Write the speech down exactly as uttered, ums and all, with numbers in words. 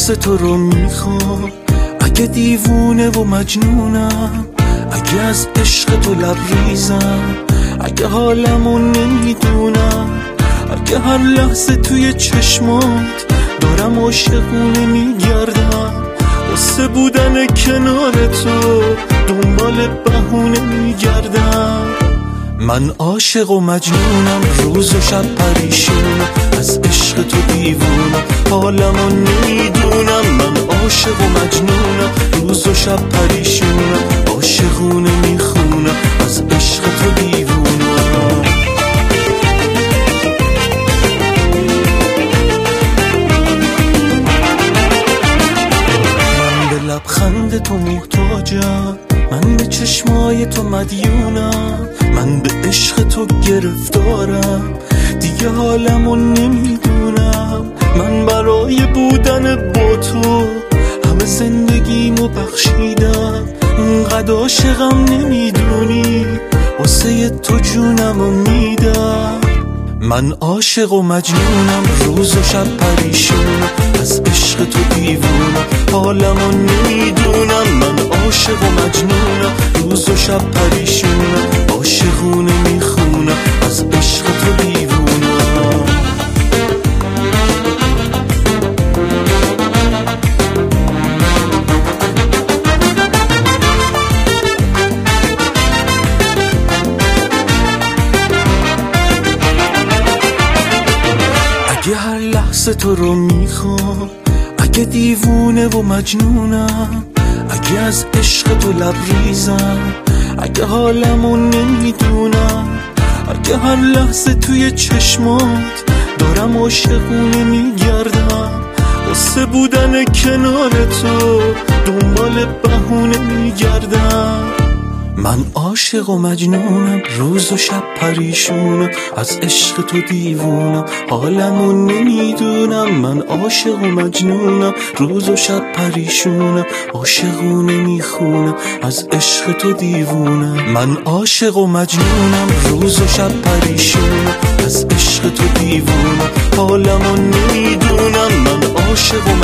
لحظه تو رو میخوام، اگه دیوونه و مجنونم، اگه از عشق تو لبریزم، اگه حالمو نمیدونم، اگه هر لحظه توی چشمات دارم عاشقونه میگردم، واسه بودن کنار تو دنبال بهونه میگردم. من عاشق و مجنونم، روز و شب پریشونم، از عشق تو دیوونم، حالمو نمیدونم. من عاشق و مجنونم، روز و شب پریشونم، عاشقونه میخونم، از عشق تو دیوونم. من به لبخند تو محتاجم، من به چشمای تو مدیونم، من به عشق تو گرفتارم، دیگه حالمو نمیدونم. من برای بودن با تو همه زندگیمو بخشیدم، اینقدر عاشقم نمیدونی، واسه تو جونمو میدم. من عاشق و مجنونم، روز و شب پریشونم، از عشق تو دیوونم، حالمو نمیدونم. من عاشق و مجنونم، روز و شب پریشونم، عاشقونه میخونم، از عشق تو دیوونم. اگه هر لحظه تو رو میخوام، اگه دیوونه و مجنونم، اگه از عشق تو لبریزم، اگه حالمو نمیدونم، اگه هر لحظه توی چشمات دارم عاشقونه میگردم، واسه بودن کنار تو دنبال بهونه میگردم. من عاشق و مجنونم، روز و شب پریشونم، از عشق تو دیوونم، حالمو نمیدونم. من عاشق و مجنونم، روز و شب پریشونم، عاشقونه میخونم، از عشق تو دیوونم. من عاشق و مجنونم، روز و شب پریشونم، از عشق تو دیوونم، حالمو نمیدونم. من عاشق و